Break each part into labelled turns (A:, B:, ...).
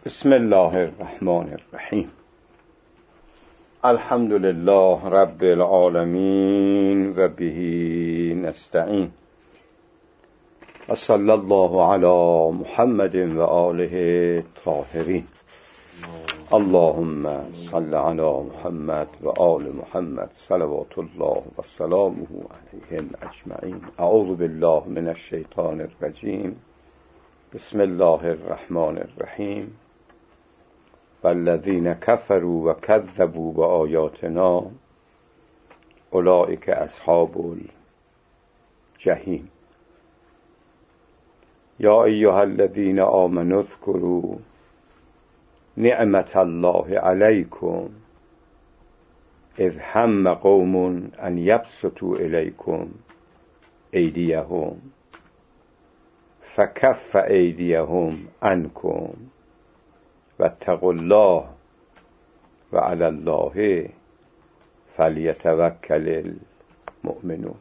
A: بسم الله الرحمن الرحیم. الحمد لله رب العالمین و به نستعین و صلی الله علی محمد و آله الطاهرین. اللهم صل علی محمد و آل محمد صلوات الله و سلامه علیهم اجمعین. اعوذ بالله من الشیطان الرجیم. بسم الله الرحمن الرحیم. والذین کفروا و کذبوا بآیاتنا اولئک اصحاب الجحیم. یا ایها الذین آمنوا اذکروا نعمت الله علیکم اذ هم قوم ان یبسطوا الیکم ایدیهم فکف ایدیهم عنکم واتقوا الله و علی الله فلیتوکل المؤمنون.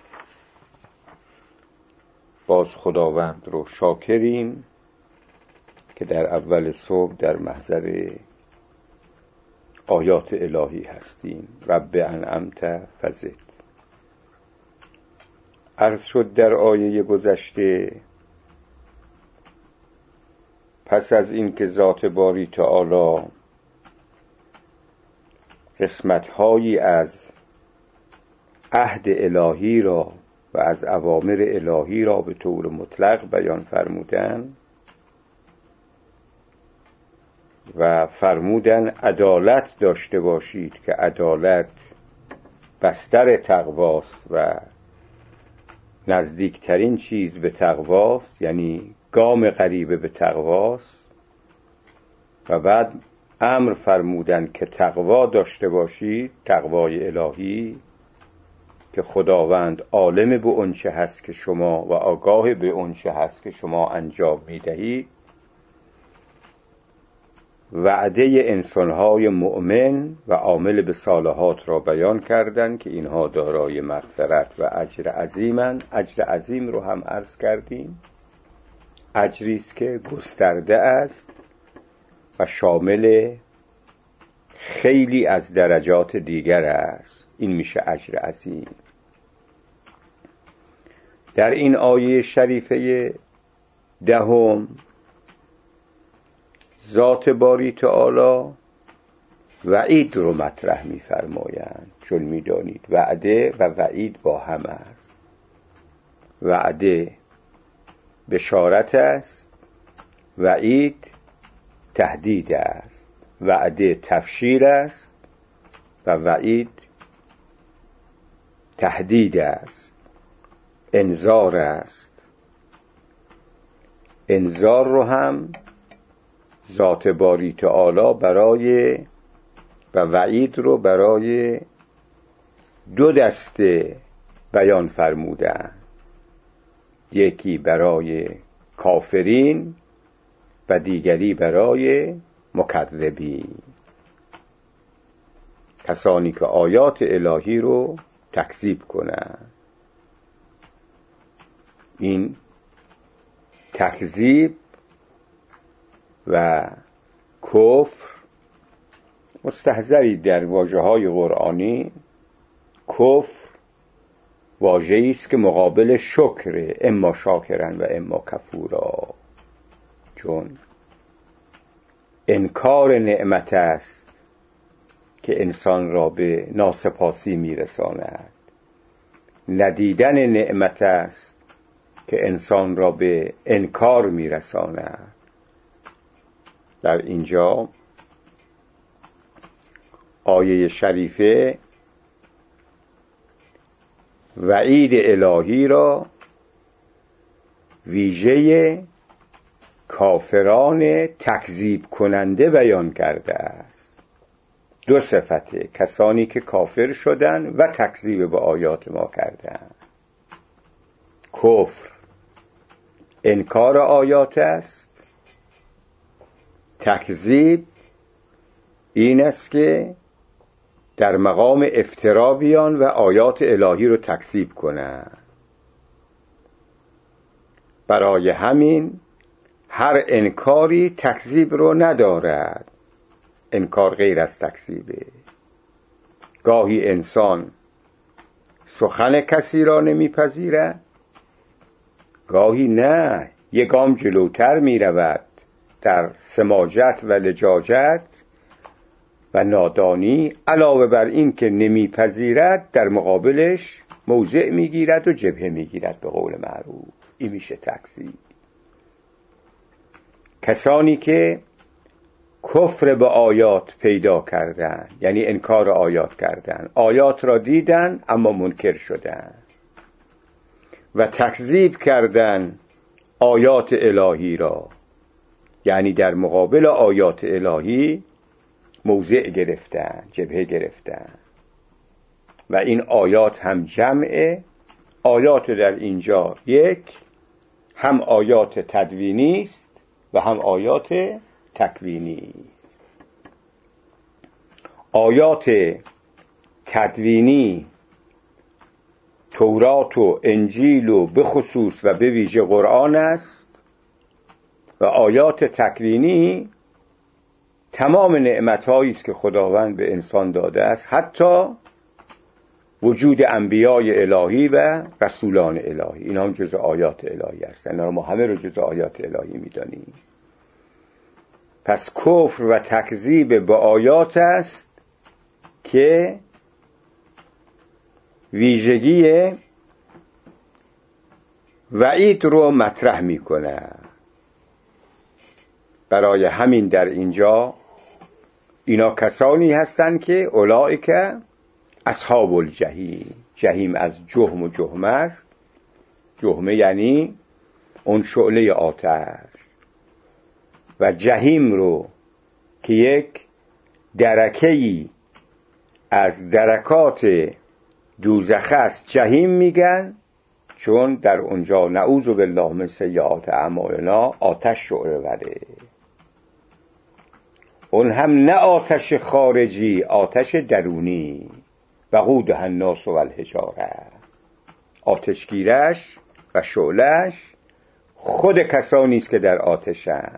A: باز خداوند رو شاکریم که در اول صبح در محضر آیات الهی هستیم. رب انعمت فزد. عرض شد در آیه گذشته، پس از این که ذات باری تعالی قسمت‌هایی از عهد الهی را و از اوامر الهی را به طور مطلق بیان فرمودند و فرمودند عدالت داشته باشید که عدالت بستر تقواست و نزدیکترین چیز به تقواست، یعنی گام قریبه به تقواست. و بعد امر فرمودند که تقوا داشته باشید، تقوای الهی، که خداوند عالم به اونچه هست که شما و آگاه به اونچه هست که شما انجام میدهید. وعده انسانهای مؤمن و عامل به صالحات را بیان کردند که اینها دارای مغفرت و اجر عظیمند. اجر عظیم رو هم عرض کردیم، اجری است که گسترده است و شامل خیلی از درجات دیگر است. این میشه اجر عظیم. در این آیه شریفه دهم ذات باری تعالی وعید رو مطرح می‌فرمایند، چون می‌دانید وعده و وعید با هم است. وعده بشارت است، وعید تهدید است. وعده تبشیر است و وعید تهدید است، انذار است. انذار رو هم ذات باری تعالی برای و وعید رو برای دو دسته بیان فرمودند، یکی برای کافرین و دیگری برای مکذبین، کسانی که آیات الهی رو تکذیب کنند. این تکذیب و کفر مستحضری در واژه‌های قرآنی. کفر واژه‌ای است که مقابل شکر، اما شاکرن و اما کفورا، چون انکار نعمت است که انسان را به ناسپاسی میرساند. ندیدن نعمت است که انسان را به انکار میرساند. در اینجا آیه شریفه وعید الهی را ویژه کافران تکذیب کننده بیان کرده است. دو صفته، کسانی که کافر شدند و تکذیب به آیات ما کردند. کفر انکار آیات است، تکذیب این است که در مقام افترا بیان و آیات الهی رو تکذیب کنند. برای همین هر انکاری تکذیب رو ندارد، انکار غیر از تکذیبه. گاهی انسان سخن کسی را نمیپذیرد، گاهی نه، یک گام جلوتر می رود در سماجت و لجاجت و نادانی. علاوه بر این که نمیپذیرد، در مقابلش موضع میگیرد و جبهه میگیرد به قول معروف. این میشه تکذیب. کسانی که کفر به آیات پیدا کردن، یعنی انکار آیات کردن، آیات را دیدن اما منکر شدن و تکذیب کردن آیات الهی را، یعنی در مقابل آیات الهی موضع گرفتن، جبهه گرفتن. و این آیات هم جمعه. آیات در اینجا یک، هم آیات تدوینی است و هم آیات تکوینی است. آیات تدوینی تورات و انجیل و به خصوص و به ویژه قرآن است و آیات تکوینی تمام نعمت‌هایی است که خداوند به انسان داده است، حتی وجود انبیای الهی و رسولان الهی. اینا هم جزء آیات الهی هستند. اینا ما همه رو جزء آیات الهی می‌دانیم. پس کفر و تکذیب با آیات است که ویژگی وعید رو مطرح میکنه. برای همین در اینجا اینا کسانی هستند که اولئک اصحاب الجحیم. جحیم از جهم و جهمه است. جهمه یعنی اون شعله آتش، و جحیم رو که یک درکه‌ای از درکات دوزخ است جحیم میگن، چون در اونجا نعوذ بالله من سیئات اعمالنا آتش شعله وره. اون هم نه آتش خارجی، آتش درونی. وقودها الناس والحجاره. آتشگیرش و شعلهش خود کسانی است که در آتشن.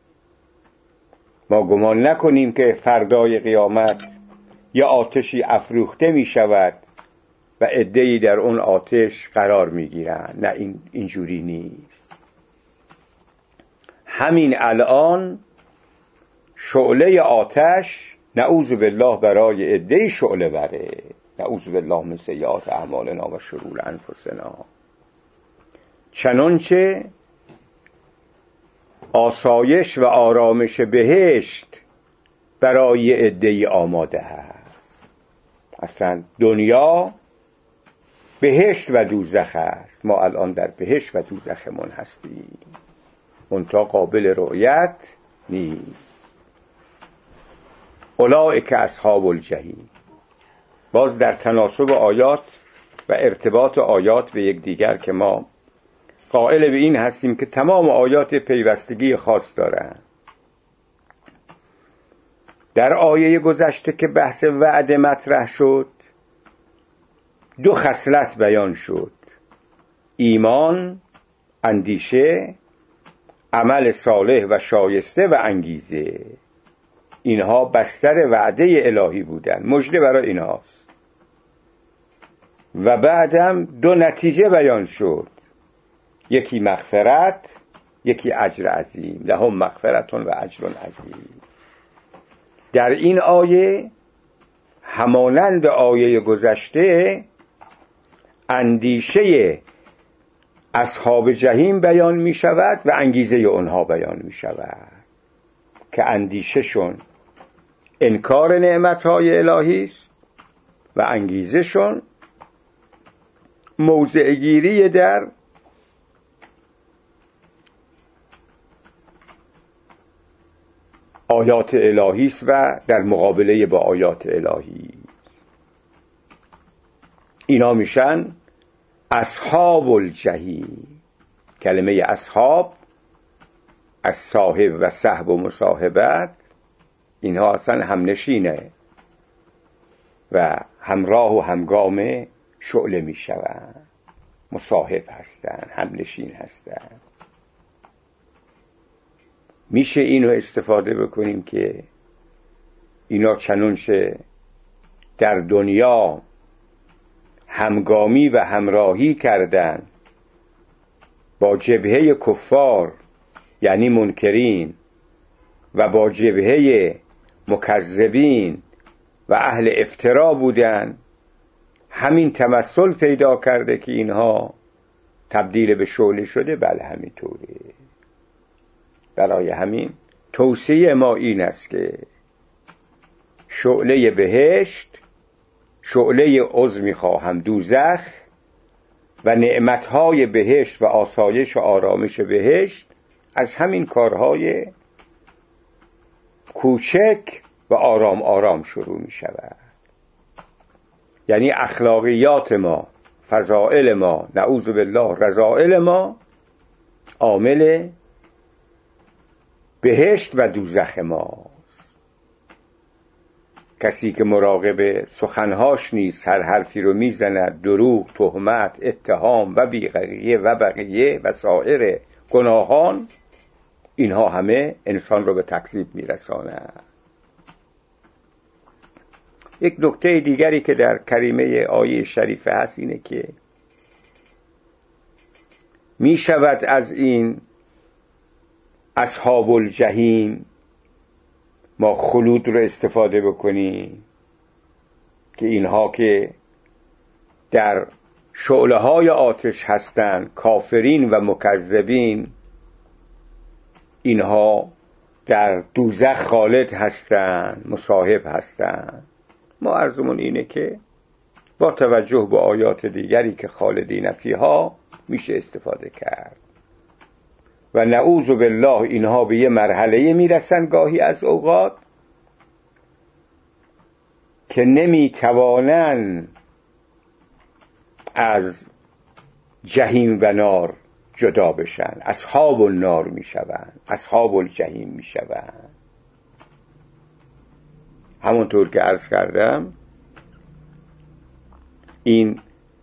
A: ما گمان نکنیم که فردای قیامت یا آتشی افروخته می شود و عده‌ای در اون آتش قرار می گیرند. نه، اینجوری نیست. همین الان شعله آتش نعوذ بالله برای عده‌ای شعله بره. نعوذ بالله من سیئات اعمالنا و شرور انفسنا. چنانچه آسایش و آرامش بهشت برای عده‌ای آماده است. اصلا دنیا بهشت و دوزخ است. ما الان در بهشت و دوزخمون هستیم، منتها قابل رؤیت نیست. اولئک اصحاب الجحیم. باز در تناسب آیات و ارتباط آیات به یک دیگر که ما قائل به این هستیم که تمام آیات پیوستگی خاص دارند. در آیه گذشته که بحث وعده مطرح شد، دو خصلت بیان شد: ایمان، اندیشه، عمل صالح و شایسته و انگیزه. اینها بستر وعده الهی بودن، مژده برای اینهاست. و بعدم دو نتیجه بیان شد: یکی مغفرت، یکی اجر عظیم. لهم مغفرت و اجر عظیم. در این آیه همانند آیه گذشته اندیشه اصحاب جحیم بیان می شود و انگیزه اونها بیان می شود که اندیشهشون انکار نعمتهای الهی است و انگیزهشون موضعگیری در آیات الهی است و در مقابله با آیات الهی. اینا میشن اصحاب الجحیم. کلمه اصحاب از صاحب و صحب و مصاحبت، اینها اصلا همنشینه و همراه و همگام شعله میشوند. مصاحب هستند، همنشین هستند. میشه اینو استفاده بکنیم که اینا چنانچه در دنیا همگامی و همراهی کردن با جبهه کفار یعنی منکرین و با جبهه مکذبین و اهل افترا بودن، همین تمثل پیدا کرده که اینها تبدیل به شعله شده. بله همینطوره. برای همین توصیه ما این است که شعله بهشت، شعله عذر میخواهم دوزخ و نعمتهای بهشت و آسایش و آرامش بهشت از همین کارهای کوچک و آرام آرام شروع می شود. یعنی اخلاقیات ما، فضائل ما، نعوذ بالله رذائل ما، عامل بهشت و دوزخ ما. کسی که مراقب سخنهاش نیست، هر حرفی رو میزند، دروغ، تهمت، اتهام و بی‌غیره و بقیه و سایر گناهان، اینها همه انسان رو به تکذیب میرساند. یک نکته دیگری که در کریمه آیه شریفه هست اینه که می شود از این اصحاب الجحیم ما خلود رو استفاده بکنیم که اینها که در شعله های آتش هستند، کافرین و مکذبین، اینها در دوزخ خالد هستند، مصاحب هستند. ما عرضمون اینه که با توجه به آیات دیگری که خالدین فیها میشه استفاده کرد و نعوذ بالله اینها به یه مرحله میرسن گاهی از اوقات که نمیتوانن از جهیم و نار جدا بشن، اصحاب النار میشوند، اصحاب الجحیم میشوند. همونطور که عرض کردم این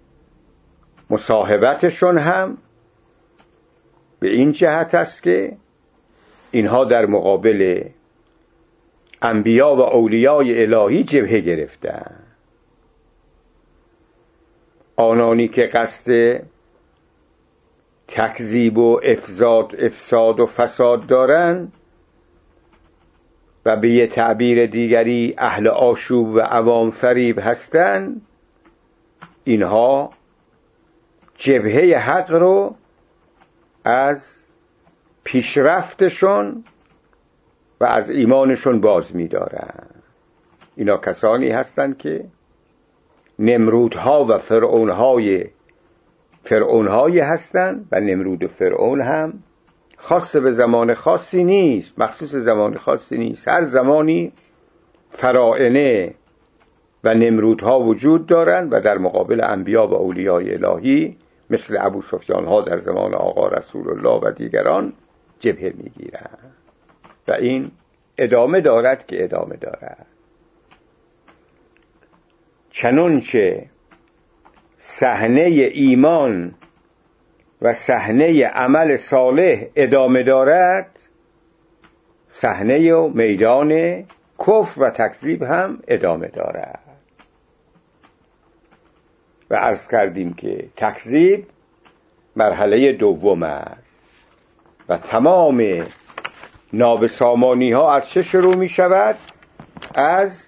A: مصاحبتشون هم به این جهت است که اینها در مقابل انبیا و اولیای الهی جبهه گرفتن. آنانی که قصد تکذیب و افساد و فساد دارن و به یه تعبیر دیگری اهل آشوب و عوام فریب هستن، اینها جبهه حق رو از پیشرفتشون و از ایمانشون باز می‌دارن. اینا کسانی هستند که نمرودها و فرعونهای هستند و نمرود و فرعون هم خاص به زمان خاصی نیست، مخصوص زمان خاصی نیست. هر زمانی فراعنه و نمرودها وجود دارند و در مقابل انبیا و اولیای الهی مثل ابو سفیان ها در زمان آقا رسول الله و دیگران جبهه میگیرند و این ادامه دارد که ادامه دارد. چنانچه صحنه ایمان و صحنه عمل صالح ادامه دارد، صحنه و میدان کفر و تکذیب هم ادامه دارد. و عرض کردیم که تکذیب مرحله دوم است و تمام نابسامانی ها از چه شروع می شود؟ از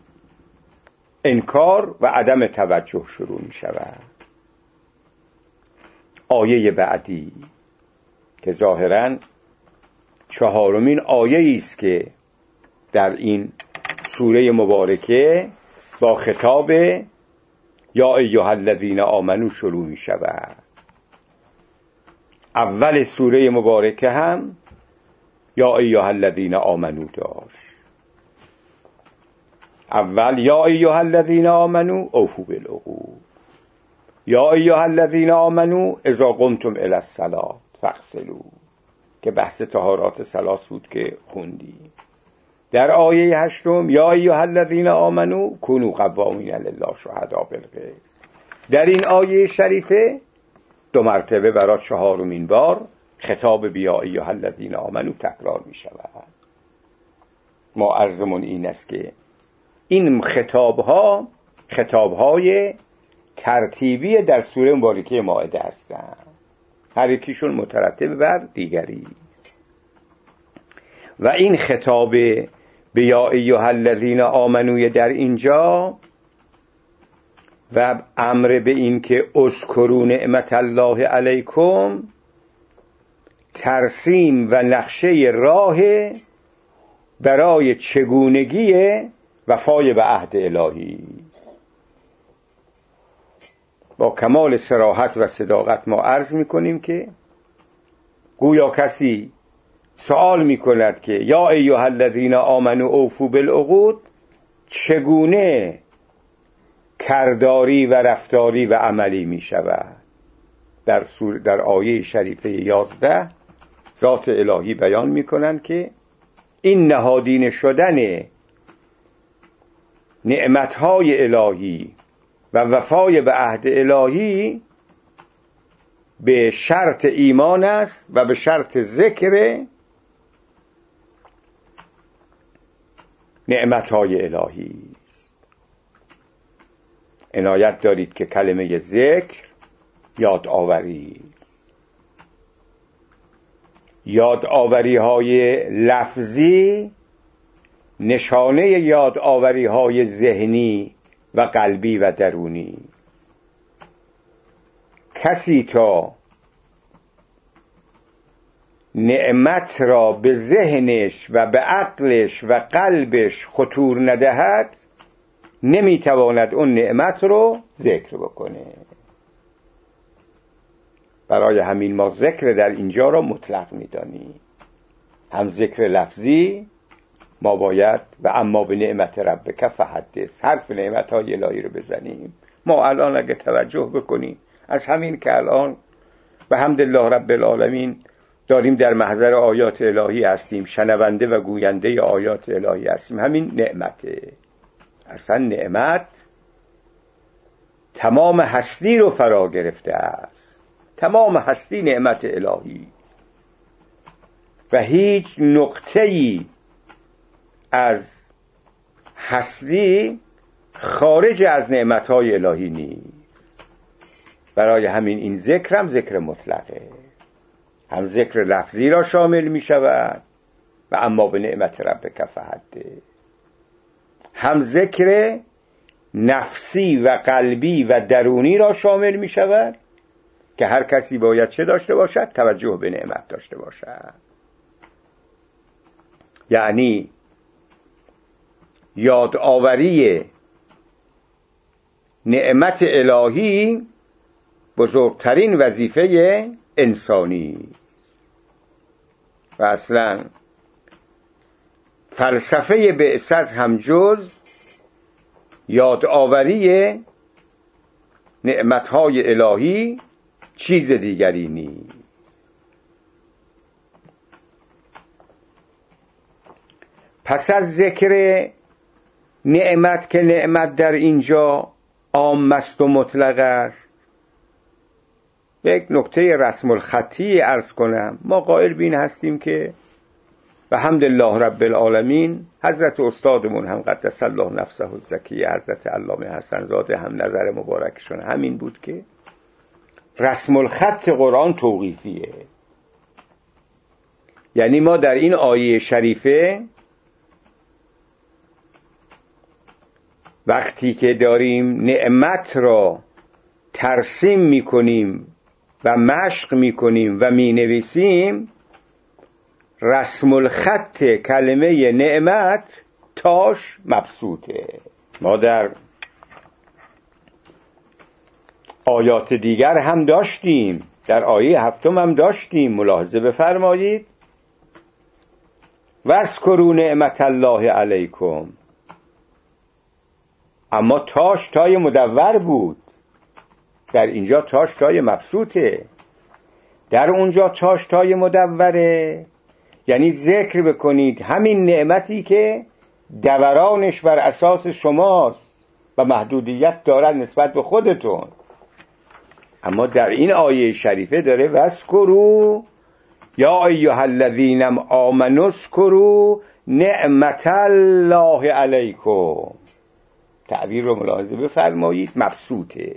A: انکار و عدم توجه شروع می شود. آیه بعدی که ظاهراً چهارمین آیه است که در این سوره مبارکه با خطاب یا ایها الذین آمنو شروع می شود. اول سوره مبارکه هم یا ایها الذین آمنو داشت. اول یا ایها الذین آمنو اوفوا بالعقود، یا ایها الذین آمنو اذا قمتم الی الصلاة فاغسلوا، که بحث طهارات ثلاث بود که خوندیم. در آیه هشتم یا ایها الذین آمنو کونوا قوامین لله شهداء بالقسط. در این آیه شریفه دو مرتبه برای چهارمین بار خطاب بیا ایها الذین آمنو تکرار می شود. ما عرضمون این است که این خطابهای ترتیبی در سوره مبارکه مائده هستند، هر یکیشون مترتب بر دیگری. و این خطاب بیا ایها الذین آمنو در اینجا و امر به این که اذکروا نعمت الله علیکم ترسیم و نقشه راه برای چگونگی وفای به عهد الهی. با کمال صراحت و صداقت ما عرض میکنیم که گویا کسی سوال میکند که یا ایها الذین آمنوا اوفوا بالعقود چگونه کرداری و رفتاری و عملی میشود. در آیه شریفه 11 ذات الهی بیان میکنند که این نهادینه شدن نعمتهای الهی و وفای به عهد الهی به شرط ایمان است و به شرط ذکر نعمتهای الهی. عنایت دارید که کلمه ذکر یادآوری های لفظی نشانه یادآوری های ذهنی و قلبی و درونی. کسی تا نعمت را به ذهنش و به عقلش و قلبش خطور ندهد نمیتواند اون نعمت رو ذکر بکنه. برای همین ما ذکر در اینجا را مطلق میدانیم، هم ذکر لفظی ما باید و اما به نعمت ربک فحدث، حرف نعمتهای الهی رو بزنیم. ما الان اگه توجه بکنیم از همین که الان به حمدالله رب العالمین داریم در محضر آیات الهی هستیم، شنونده و گوینده آیات الهی هستیم، همین نعمته. اصلا نعمت تمام هستی رو فرا گرفته است، تمام هستی نعمت الهی و هیچ نقطه‌ای از هستی خارج از نعمتهای الهی نیست. برای همین این ذکر هم ذکر مطلقه، هم ذکر لفظی را شامل می شود و اما به نعمت ربک فحدث، هم ذکر نفسی و قلبی و درونی را شامل می شود که هر کسی باید چه داشته باشد؟ توجه به نعمت داشته باشد. یعنی یادآوری نعمت الهی بزرگترین وظیفه انسانی و اصلا فلسفه بعثت هم جز یادآوری نعمتهای الهی چیز دیگری نیست. پس از ذکر نعمت که نعمت در اینجا عام است و مطلق است، یک نکته رسم الخطی عرض کنم. ما قائل بین هستیم که و حمدالله رب العالمین حضرت استادمون هم قدس الله نفسه الزکیه حضرت علامه حسن زاده هم نظر مبارکشون همین بود که رسم الخط قرآن توقیفیه. یعنی ما در این آیه شریفه وقتی که داریم نعمت را ترسیم میکنیم و مشق میکنیم و مینویسیم، رسم الخط کلمه نعمت تاش مبسوطه. ما در آیات دیگر هم داشتیم، در آیه 7 هم داشتیم، ملاحظه بفرمایید. واذکروا نعمت الله علیکم، اما تاش تای مدور بود، در اینجا تاش تای مبسوطه، در اونجا تاش تای مدوره. یعنی ذکر بکنید همین نعمتی که دورانش بر اساس شماست و محدودیت دارد نسبت به خودتون. اما در این آیه شریفه داره واذکروا یا ایها الذین آمنوا اذکروا نعمت الله علیکم. تعبیر رو ملاحظه بفرمایید، مبسوطه.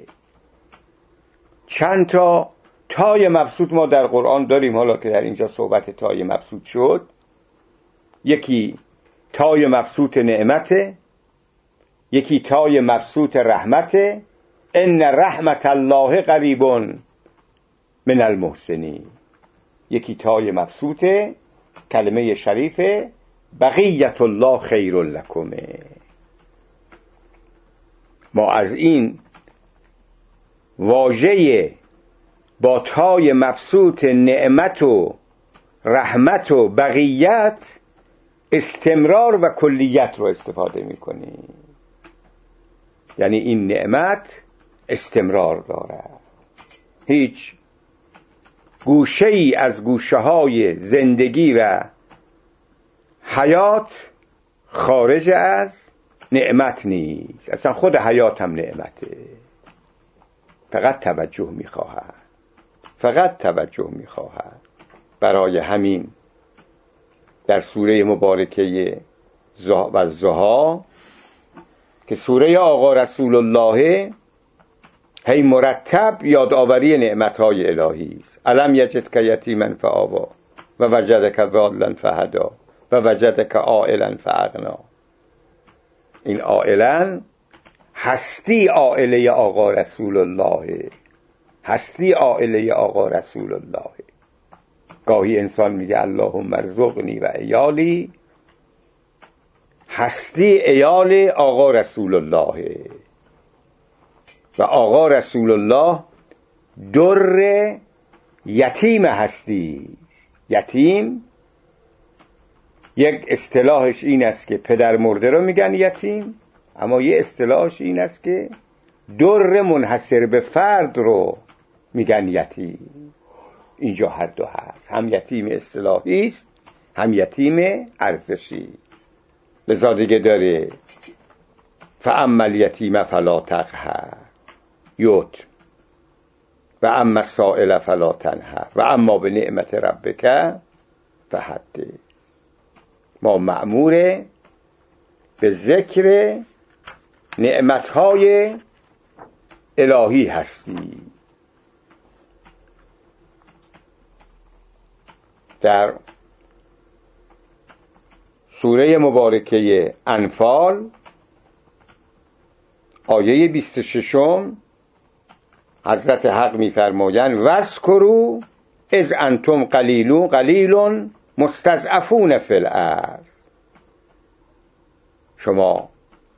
A: چند تا تای مبسوط ما در قرآن داریم، حالا که در اینجا صحبت تای مبسوط شد. یکی تای مبسوط نعمته، یکی تای مبسوط رحمته. ان رحمت الله قریب من المحسنین. یکی تای مبسوط کلمه شریفه بقیت الله خیر لکم. ما از این واژه با تای مبسوط نعمت و رحمت و بقیت استمرار و کلیت رو استفاده میکنیم. یعنی این نعمت استمرار دارد، هیچ گوشه ای از گوشه های زندگی و حیات خارج از نعمت نیست. اصلا خود حیات هم نعمته، فقط توجه میخواهد، فقط توجه میخواهد. برای همین در سوره مبارکه والضحی که سوره آقا رسول الله هی مرتب یادآوری نعمتهای الهی است. الم یجدک یتیما فآوی و وجدک ضالا فهدی و وجدک عائلا فاغنی. این عائلا هستی عائله آقا رسول الله، هستی عائله آقا رسول الله. گاهی انسان میگه اللهم ارزقنی و عیالی، هستی عیال آقا رسول الله. و آقا رسول الله در یتیم هستی. یتیم یک اصطلاحش این است که پدر مرده رو میگن یتیم، اما یه اصطلاحش این است که در منحصر به فرد رو میگن یتیم. اینجا هر دو هست، هم یتیم اصطلاحی است، هم یتیم ارزشی. لذا دیگه داره فاما الیتیم فلا تقهر یوت و اما السائل فلا تنهر و اما به نعمت ربک فحدث. ما مأمور به ذکر نعمتهای الهی هستیم. در سوره مبارکه انفال آیه 26 حضرت حق می‌فرمایند واذکروا اذ انتم قلیل مستضعفون فی الارض. شما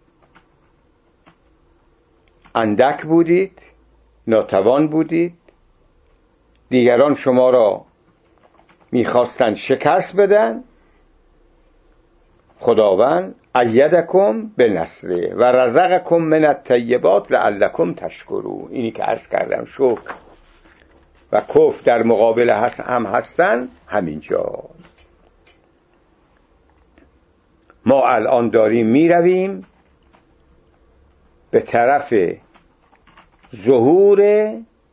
A: اندک بودید، ناتوان بودید، دیگران شما را میخواستند شکست بدن. خداوند ایدکم بنصره و رزقکم من الطیبات لعلکم تشکرون. اینی که عرض کردم شکر و کفر در مقابل هم هستن همینجا. ما الان داریم میرویم به طرف ظهور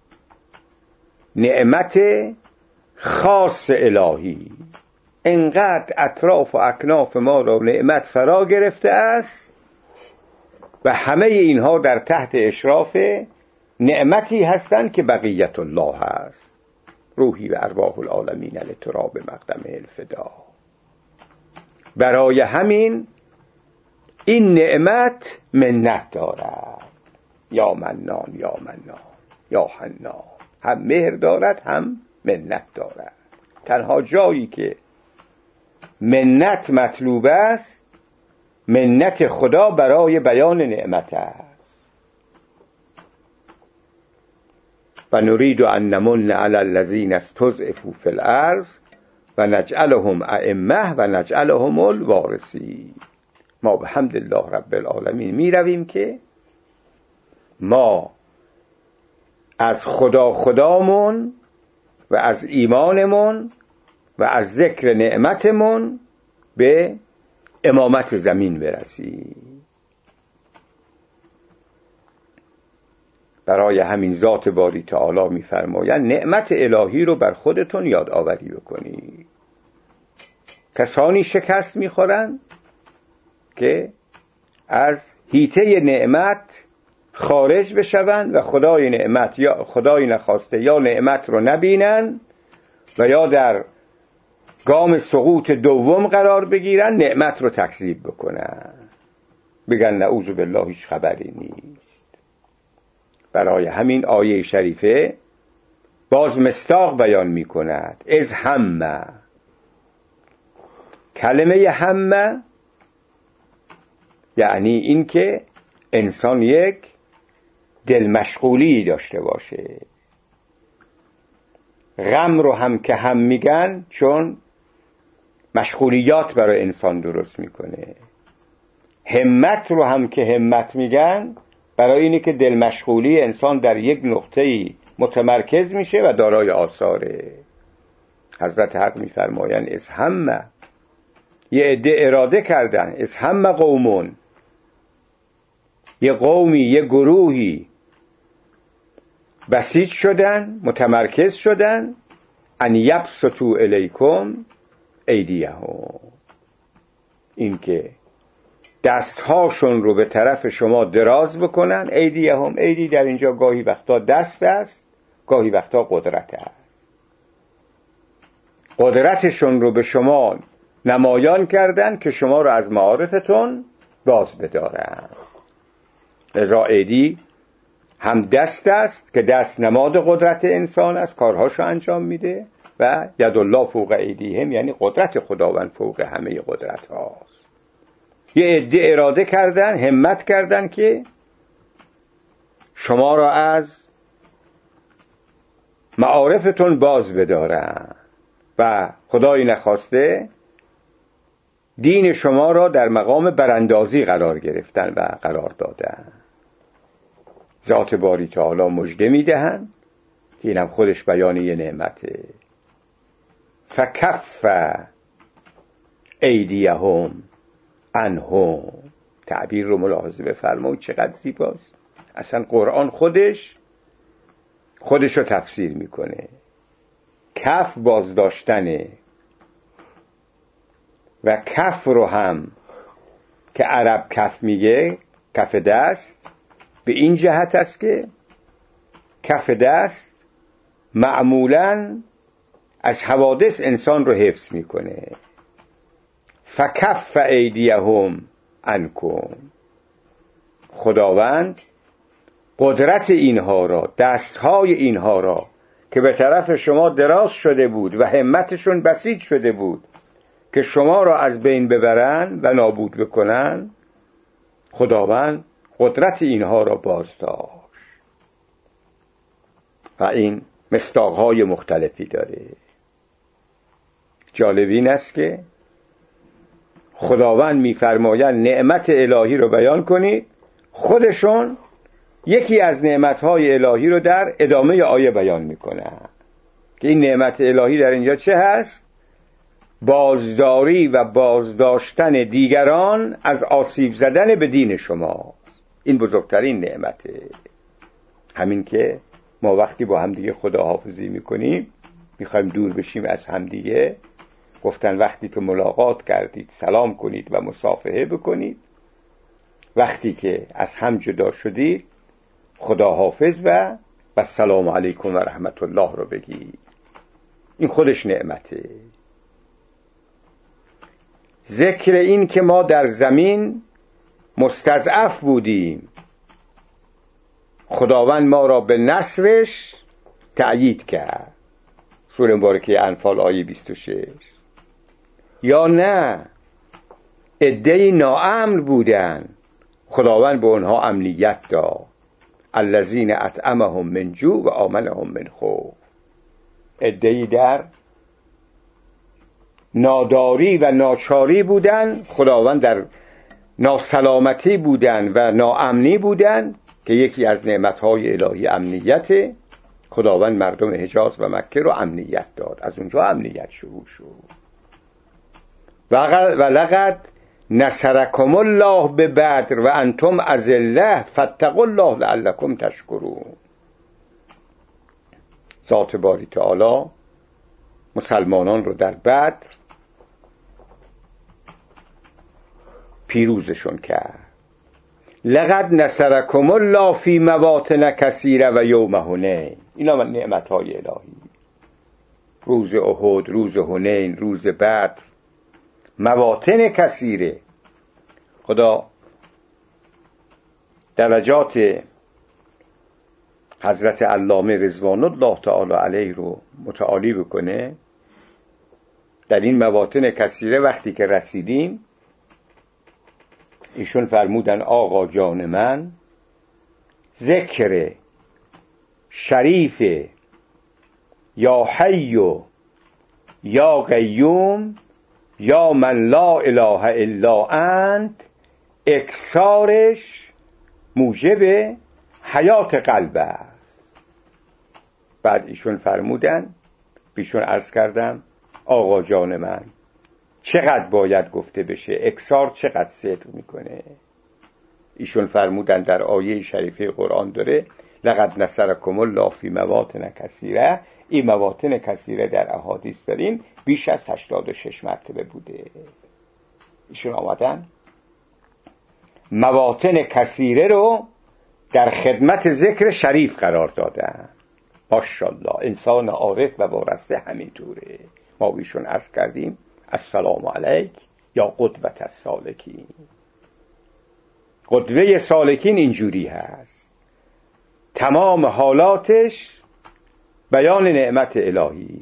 A: نعمت خاص الهی. انقدر اطراف و اکناف ما را نعمت فرا گرفته است و همه اینها در تحت اشراف نعمتی هستند که بقیت الله هست. روحی و ارواح العالمین لتراب مقدم الفدا. برای همین این نعمت منت دارد. یا منان یا منان یا حنان. هم مهر دارد هم منت دارد. تنها جایی که منت مطلوب است منت خدا برای بیان نعمت است. و نريد ان نمن على الذين استضعفوا في الارض و نجعلهم ائمه و نجعلهم الوارثین. ما به حمد الله رب العالمین می رویم که ما از خدامون و از ایمانمون و از ذکر نعمتمون به امامت زمین برسیم. برای همین ذات باری تعالی می‌فرمایند نعمت الهی رو بر خودتون یادآوری بکنید. کسانی شکست می‌خورند که از حیطه نعمت خارج بشوند و خدای نعمت یا خدای نخواسته یا نعمت رو نبینن و یا در گام سقوط دوم قرار بگیرن، نعمت رو تکذیب بکنن، بگن نعوذ بالله هیچ خبری نیست. برای همین آیه شریفه باز مصداق بیان می کند. از همه، کلمه همه یعنی این که انسان یک دل مشغولی داشته باشه. غم رو هم که هم میگن چون مشغولیات برای انسان درست میکنه. همت رو هم که همت میگن برای اینه که دل مشغولی انسان در یک نقطه‌ای متمرکز میشه و دارای آثاره. حضرت حق میفرمایند از همه، یه عده اراده کردن، از همه قومون، یه قومی، یه گروهی بسیج شدن، متمرکز شدن، ان یبسطوا الیکم ایدیهم، این که دستهاشون رو به طرف شما دراز بکنن. ایدیهم، ایدی در اینجا گاهی وقتا دست است، گاهی وقتا قدرت است. قدرتشون رو به شما نمایان کردن که شما رو از معارفتون باز بدارن. لذا ایدی هم دست است که دست نماد قدرت انسان است، کارهاشو انجام میده، و ید الله فوق ایدیهم یعنی قدرت خداوند فوق همه قدرت هاست. یه عده اراده کردن، همت کردن که شما را از معارفتون باز بدارن و خدای نخواسته دین شما را در مقام براندازی قرار گرفتن و قرار دادن. ذات باری تعالی مژده میدهن که اینم خودش بیان یه نعمته. فکف ایدیهم عنهم، تعبیر رو ملاحظه بفرمایید چقدر زیباست. اصلا قرآن خودش رو تفسیر میکنه. کف بازداشتنه و کف رو هم که عرب کف میگه، کف دست، به این جهت است که کف دست معمولاً از حوادث انسان رو حفظ میکنه. فکف ایدیهم عنکم، خداوند قدرت اینها را، دستهای اینها را که به طرف شما دراز شده بود و همتشون بسیج شده بود که شما را از بین ببرن و نابود بکنن، خداوند قدرت اینها را باز داشت. و این مصداقهای مختلفی داره. جالب این است که خداوند میفرمایند نعمت الهی رو بیان کنید، خودشون یکی از نعمتهای الهی رو در ادامه آیه بیان میکنن که این نعمت الهی در اینجا چه هست؟ بازداری و بازداشتن دیگران از آسیب زدن به دین شما. این بزرگترین نعمته. همین که ما وقتی با همدیگه خداحافظی میکنیم، میخوایم دور بشیم از همدیگه، گفتن وقتی که ملاقات کردید سلام کنید و مصافحه بکنید، وقتی که از هم جدا شدید خداحافظ و السلام علیکم و رحمت الله رو بگید. این خودش نعمته. ذکر این که ما در زمین مستضعف بودیم، خداوند ما را به نصرش تأیید کرد. سوره مبارکه انفال آیه 26. یا نه عده‌ای ناامن بودن، خداوند به اونها امنیت داد. الذین اطعمهم من جوع و آمنهم من خوف. عده‌ای در ناداری و ناچاری بودن، خداوند در ناسلامتی بودن و ناامنی بودن که یکی از نعمتهای الهی امنیت. خداوند مردم حجاز و مکه رو امنیت داد، از اونجا امنیت شروع شد. و لقد نصرکم الله به بدر و انتم اذله فاتقوا الله لعلکم تشکرون. ذات باری تعالی مسلمانان رو در بدر پیروزشون کرد. لقد نصرکم الله فی مواطن کثیره و یوم حنین. اینا من نعمتهای الهی، روز احد، روز حنین، روز بدر، مواطن کثیره. خدا درجات حضرت علامه رضوان الله تعالی علیه رو متعالی بکنه. در این مواطن کثیره وقتی که رسیدیم، ایشون فرمودن آقا جان من، ذکر شریف یا حی یا قیوم یا من لا اله الا انت اکثارش موجب حیات قلب است. بعد ایشون فرمودن، بیشون عرض کردم آقا جان من، چقدر باید گفته بشه؟ اکثار چقدر صدق میکنه؟ ایشون فرمودن در آیه شریفه قرآن داره لقد نصرکم الله فی مواطن کثیره. این مواطن کثیره در احادیث داریم بیش از 86 مرتبه بوده. ایشون آمدن مواطن کثیره رو در خدمت ذکر شریف قرار دادن. ماشاءالله انسان عارف و وارسته همینطوره. ما بیشون عرض کردیم السلام علیک یا قدوت السالکین. قدوه سالکین اینجوری هست، تمام حالاتش بیان نعمت الهی.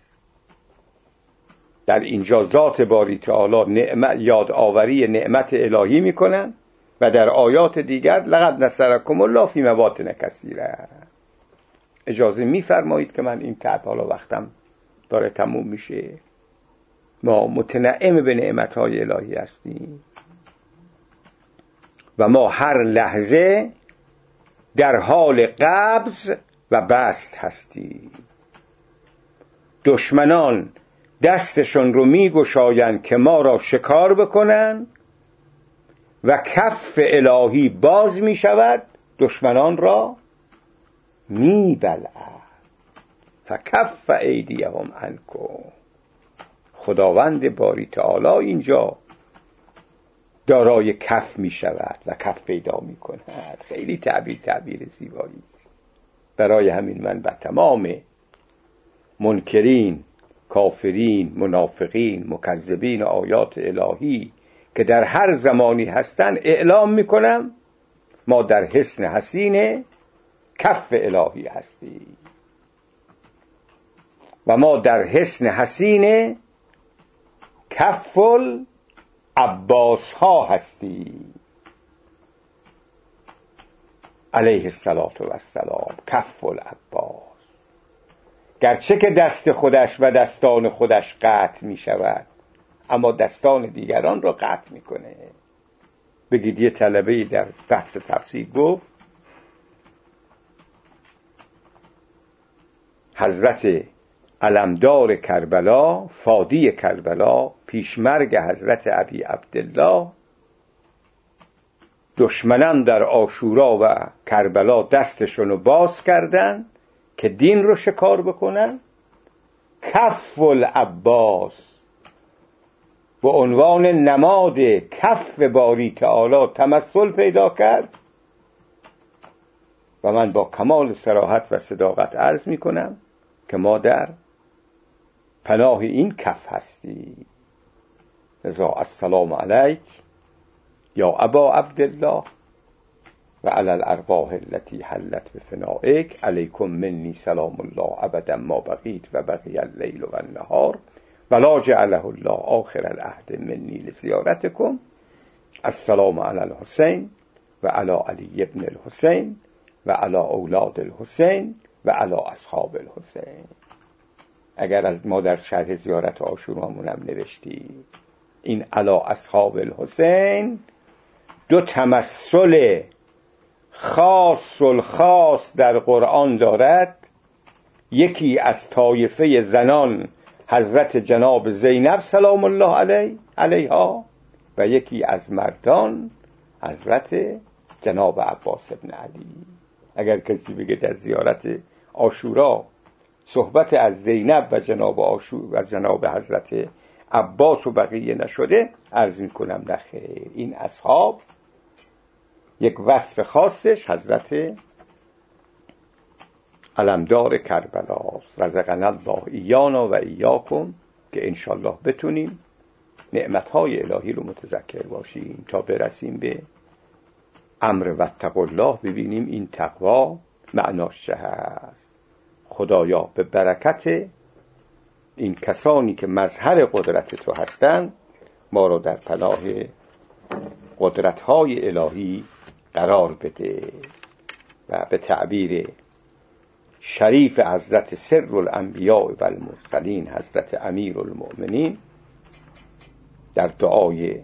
A: در اینجا ذات باری تعالی یادآوری نعمت الهی میکنن و در آیات دیگر لقد نصرکم الله فی مواطن کثیره. اجازه میفرمایید که من این تعب، حالا وقتم داره تموم میشه، ما متنعم به نعمتهای الهی هستیم و ما هر لحظه در حال قبض و بسط هستیم. دشمنان دستشون رو میگشایند که ما را شکار بکنن و کف الهی باز میشود دشمنان را میبلعد. فکف ایدیهم عنکم. خداوند باری تعالی اینجا دارای کف می شود و کف پیدا می کند. خیلی تعبیر زیبایی. برای همین من به تمام منکرین، کافرین، منافقین، مکذبین آیات الهی که در هر زمانی هستن اعلام می کنم ما در حصن حصین کف الهی هستیم و ما در حصن حصین کف عباس ها هستیم علیه السلام. کف العباس گرچه که دست خودش و دستان خودش قطع می شود اما دستان دیگران را قطع می کنه. بگید یه طلبه‌ای در بحث تفسیر گفت حضرت علمدار کربلا، فادی کربلا، پیشمرگ حضرت ابی عبدالله، دشمنان در عاشورا و کربلا دستشونو باز کردن که دین رو شکار بکنن. کف العباس به عنوان نماد کف باری تعالی تمثل پیدا کرد و من با کمال صراحت و صداقت عرض می کنم که ما در پناه این کف هستی. لذا السلام علیک یا ابا عبدالله و علی الارواح التي حلت بفنائک، علیکم منی سلام الله ابدا ما بقیت و بقی اللیل و النهار ولا جعله الله آخر العهد منی لزیارتکم. السلام علی الحسین و علی علی ابن الحسین و علی اولاد الحسین و علی اصحاب الحسین. اگر از ما در شرح زیارت عاشورامونم نوشتیم این علی اصحاب الحسین دو تمثل خاص الخاص در قرآن دارد. یکی از طایفه زنان حضرت جناب زینب سلام الله علیها و و یکی از مردان حضرت جناب عباس ابن علی. اگر کسی بگه در زیارت عاشورا صحبت از زینب و جناب حضرت عباس و بقیه نشده، عرض میکنم نخیر، این اصحاب یک وصف خاصش حضرت علمدار کربلاست. رزقنا الله ایانا و ایاکم، که انشالله بتونیم نعمتهای الهی رو متذکر باشیم تا برسیم به امر واتقوا الله، ببینیم این تقوا معناش چه هست. خدایا به برکت این کسانی که مظهر قدرت تو هستند ما رو در پناه قدرت‌های الهی قرار بده. و به تعبیر شریف حضرت سر الانبیاء و المرسلین حضرت امیر المؤمنین در دعای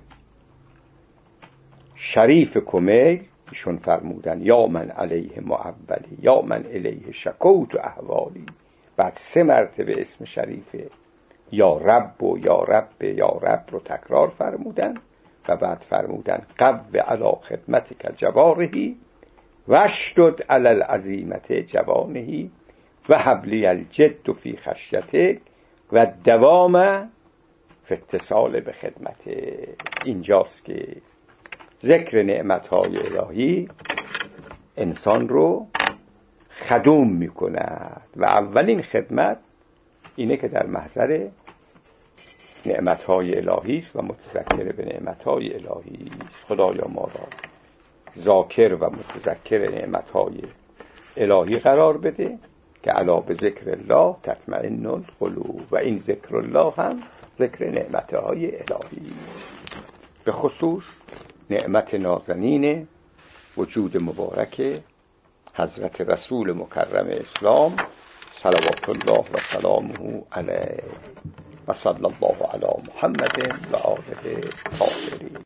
A: شریف کمیل ایشون فرمودن یا من علیه معولی یا من الیه شکوت و احوالی. بعد 3 مرتبه اسم شریف یا رب و یا رب یا رب رو تکرار فرمودن و بعد فرمودن قو علی خدمتک جوارحی واشدد علی العزیمت جوانحی و حبلی الجد فی خشیتک و دوام فی اتصال به خدمت. اینجاست که ذکر نعمتهای الهی انسان رو خدوم میکند و اولین خدمت اینه که در محضر نعمتهای الهی است و متذکر به نعمتهای الهی. خدایا ما را ذاکر و متذکر نعمتهای الهی قرار بده که علا به ذکر الله تطمئن القلوب. و این ذکر الله هم ذکر نعمتهای الهی، به خصوص نعمت نازنین وجود مبارک حضرت رسول مکرم اسلام صلوات الله و سلامه علیه و صلی الله علی محمد و آله الطاهرین.